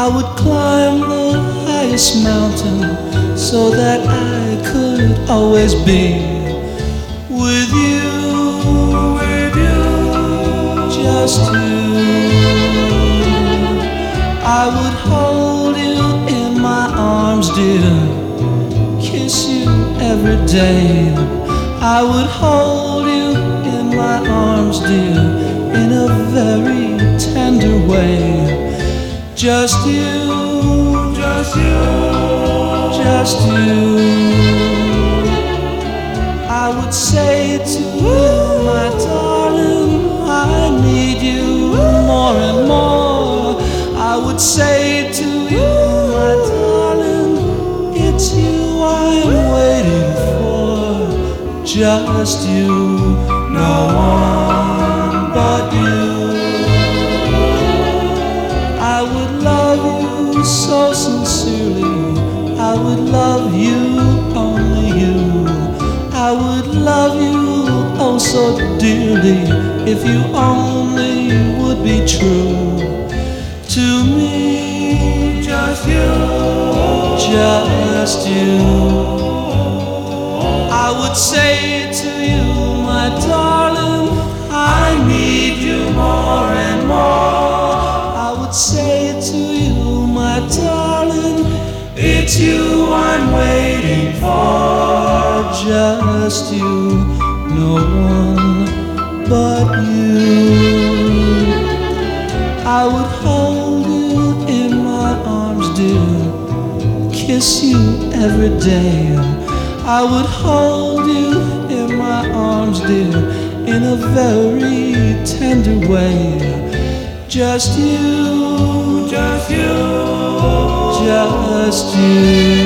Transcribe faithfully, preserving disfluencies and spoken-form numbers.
would climb the highest mountain so that I could always be with you, with you, just you. I would hold you in my arms, dear, kiss you every day. I would hold you in my arms, dear, in a very tender way. Just you, just you, just you. I would say to you, my darling, I need you more and more. I would say to you, my darling, it's you I'm waiting for. Just you, no one but you. I would love you so sincerely. I would love you, only you. I would love you oh so dearly if you only would be true to me. Just you, just you. I would say to you, my darling, I need you more and more. I would say to you, my darling, it's you I'm waiting for. Just you, no one but you. I would hold you in my arms, dear, kiss you every day. I would hold you in my arms, dear, in a very tender way. Just you, just you, just you.